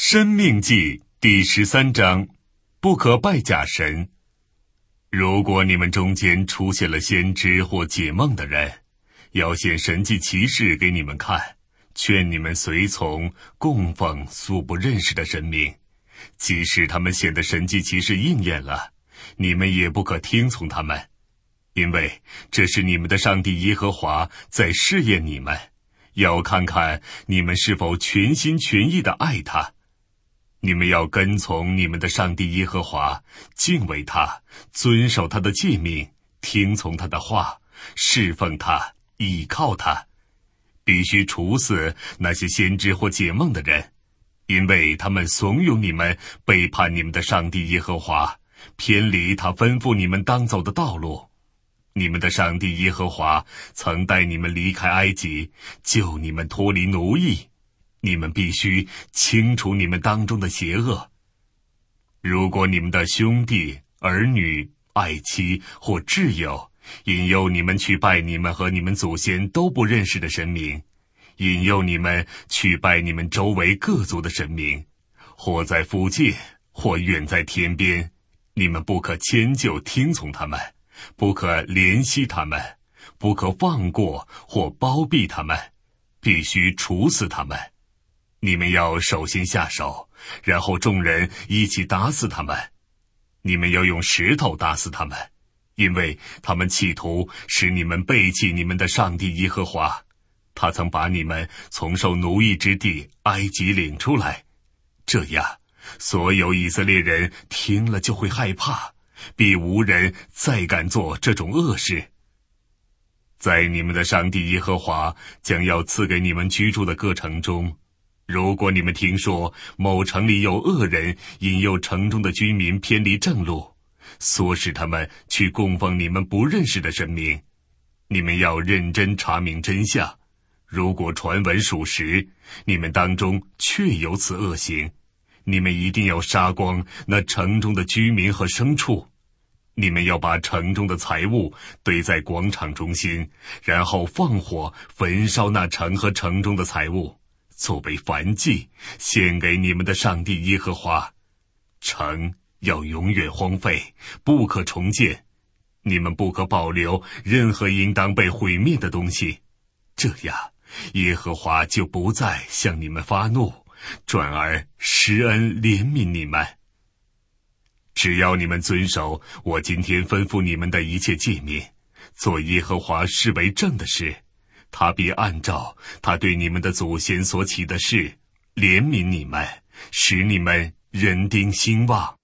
申命记第13章，不可拜假神。如果你们中间出现了先知或解梦的人，要显神迹奇事给你们看，劝你们随从供奉素不认识的神明，即使他们显的神迹奇事应验了，你们也不可听从他们，因为这是你们的上帝耶和华在试验你们，要看看你们是否全心全意地爱他。你们要跟从你们的上帝耶和华，敬畏他，遵守他的诫命，听从他的话，侍奉他，倚靠他。必须处死那些先知或解梦的人，因为他们怂恿你们背叛你们的上帝耶和华，偏离他吩咐你们当走的道路。你们的上帝耶和华曾带你们离开埃及，救你们脱离奴役。你们必须清除你们当中的邪恶。如果你们的兄弟、儿女、爱妻或挚友引诱你们去拜你们和你们祖先都不认识的神明，引诱你们去拜你们周围各族的神明，或在附近，或远在天边，你们不可迁就听从他们，不可怜惜他们，不可放过或包庇他们，必须处死他们。你们要首先下手，然后众人一起打死他们。你们要用石头打死他们，因为他们企图使你们背弃你们的上帝耶和华。他曾把你们从受奴役之地埃及领出来。这样，所有以色列人听了就会害怕，必无人再敢做这种恶事。在你们的上帝耶和华将要赐给你们居住的各城中，如果你们听说某城里有恶人引诱城中的居民偏离正路，唆使他们去供奉你们不认识的神明，你们要认真查明真相。如果传闻属实，你们当中确有此恶行，你们一定要杀光那城中的居民和牲畜。你们要把城中的财物堆在广场中心，然后放火焚烧那城和城中的财物，作为燔祭，献给你们的上帝耶和华。城要永远荒废，不可重建。你们不可保留任何应当被毁灭的东西，这样耶和华就不再向你们发怒，转而施恩怜悯你们。只要你们遵守我今天吩咐你们的一切诫命，做耶和华视为正的事，他必按照他对你们的祖先所起的事怜悯你们，使你们人丁兴旺。